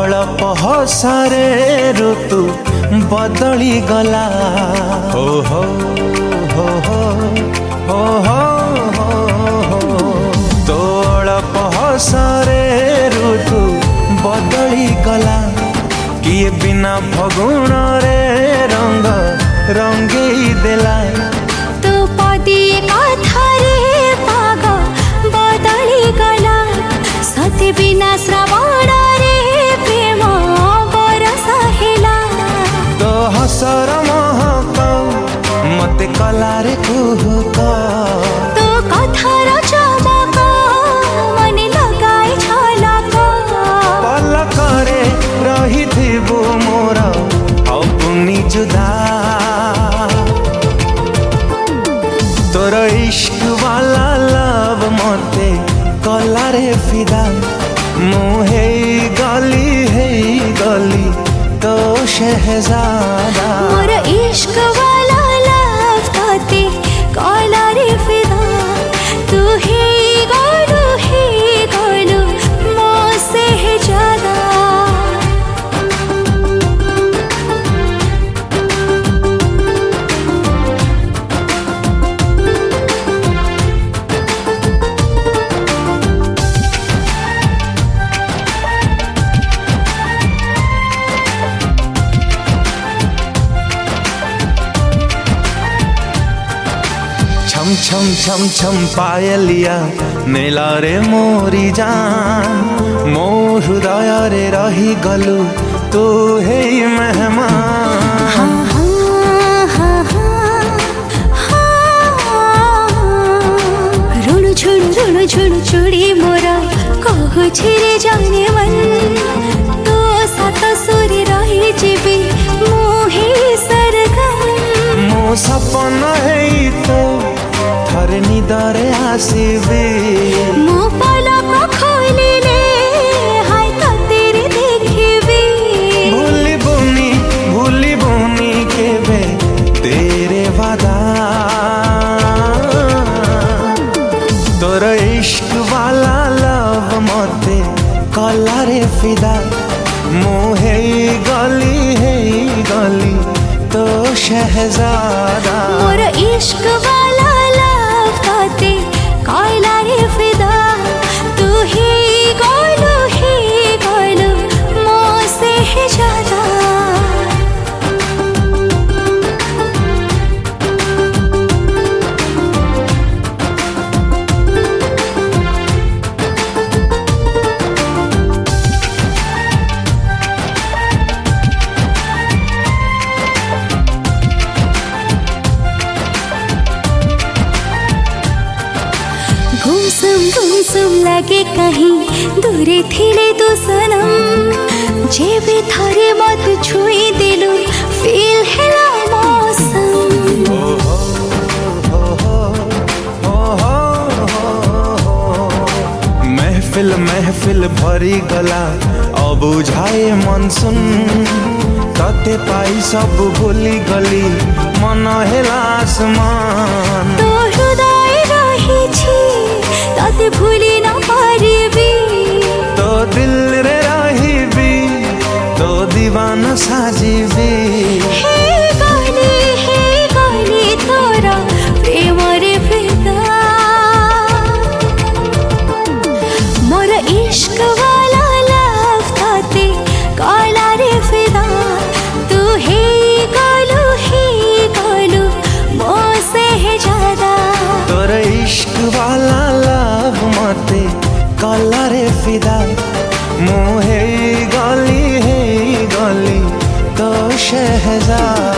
अळप हसरे ऋतु बदली गला हो हो हो हो हो हो हो तो अळप हसरे ऋतु बदली गला किए बिना फगुण रे रंग रंगेई देला तो पदी कथारे पाग बदली गला सते बिना श्रावण रे प्रेम बरस हेला तो हसर महक मते कला रे कुहुक तो कथार चमक मने लगाई झलक पलकरे रहिथिबु मोर अपुनी जुदा तोर इश्क वाला लव मते कला रे फिदा मुहे गली तो शहजादा मोर इश्क वाला लव तोते कला रे फिदा तू ही गोलू मोसे है ज्यादा छम छम छम छम पायलिया नेला रे मोरी जान मो हृदय रे रही गलु तू हे मेहमान रुणु झुणु चुड़ी मोरा कहु छिरे जाने मन तो सात सुरी रही जीवी मोहे सरगम मो सपन है तो थर निदरे आसीबे मो पलक खोलिले हाय तेरे देखिबे भूली बुनी केबे तेरे वादा तोर इश्क वाला लव मते कला रे फिदा मुहे गली तो शहजादा मोर इश्क वाला लव तोते कला रे फिदा तू ही गोलू मोसे है ज्यादा गुमसुम लगे कहीं दूरे थिले तो सनम जेबे थारे मत छुई दिलु फील हेला मौसम महफिल भरी गला अब बुझाए मन सुन तते पाई सब भूली गली मन हेला आसमान तो हृदय रही तते भूली न पारिबी तो दिल रे रहिबी तो दीवाना साजिबी हे गली तोरा प्रेम रे फिदा मोर इश्क वाला लव तोते कला रे फिदा तू हे गोलू मोसे है ज्यादा तोर इश्क वाला लव मते कला रे फिदा मुहे गली तो शहजादा।